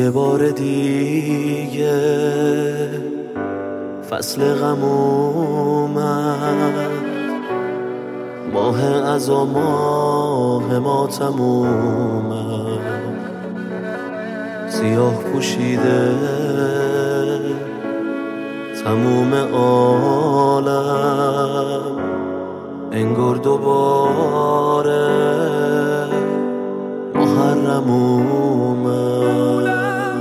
یه بار دیگه فصل غم اومد، ماه عزا ماه ماتم اومد، سیاه پوشیده تموم عالم، انگار دوباره محرم اومد.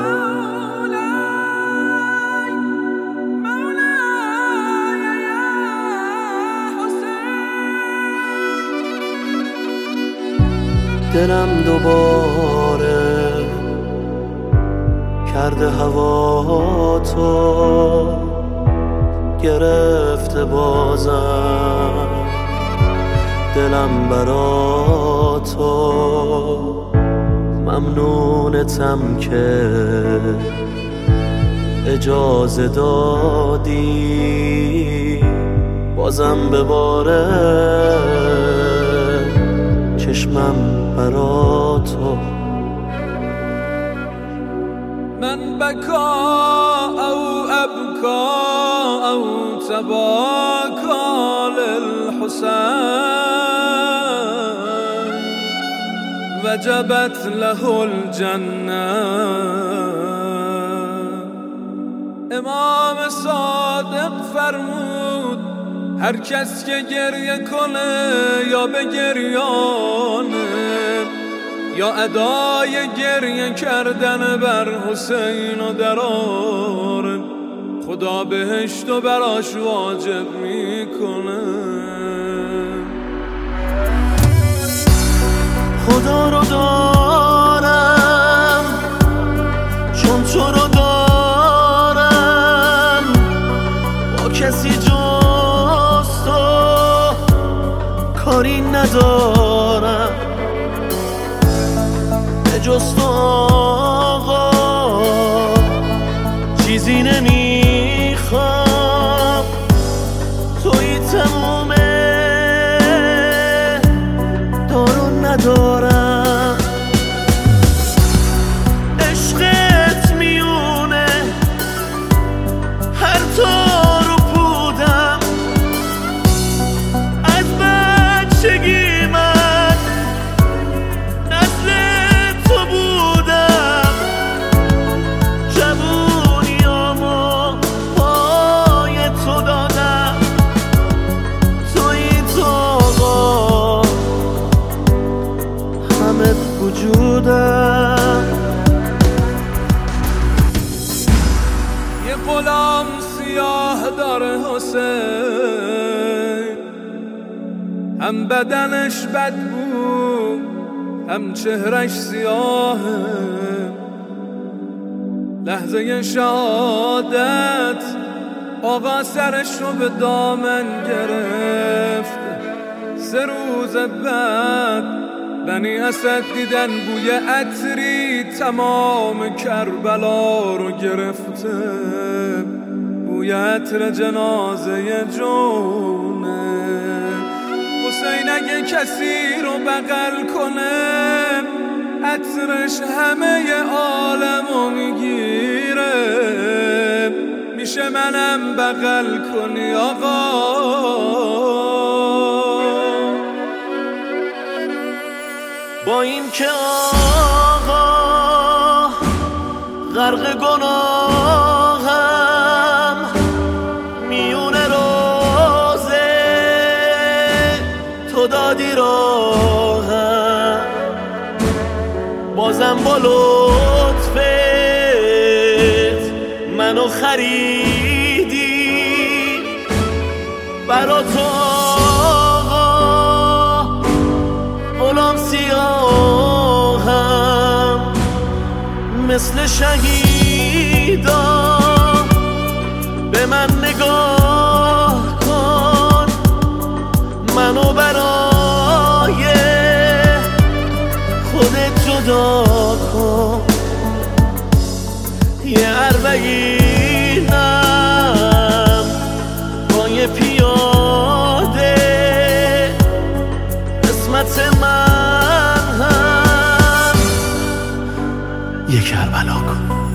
دلم دوباره کرده هوا تو، گرفته بازم دلم برا تو، ممنونتم که اجازه دادی بازم بباره چشمم برا تو. من بکا او ابکا او تباکا للحسین وجبت له الجنه. امام صادق فرمود هر کس که گریه کنه یا به گریانه یا ادای گریه کردن بر حسین و دراره، خدا بهشتو براش واجب میکنه. خدا رو دارم چون تو رو دارم، با کسی جز تو کاری ندارم، به جز تو آقا چیزی نمیخوام، توی تمومه دارو ندارم. عشقت میونه هر تارو پودم، از بچگی من نسل تو بودم، جوونیامو پای تو دادم، توی تو آقا همه وجودم. یه غلام سیاه داره حسین، هم بدنش بدبو هم چهرش سیاهه، لحظه شهادت آقا سرش رو به دامن گرفت. 3 روز بعد بنی اسد دیدن بوی عطری تمام کربلا رو گرفته، بوی عطر جنازه جونه. حسین اگه کسی رو بغل کنه عطرش همه عالمو میگیره، میشه منم بغل کنی آقا؟ با این که آقا غرق گناهم، میونه روزه تو دادی راهم، بازم با لطفت منو خریدی برا تو آقا، غلام سیاهم مثل شهیدا، به من نگاه کن منو برای خودت جدا کن. یه اربعینم با یه پیاده قسمت من هم یه کربلا کن.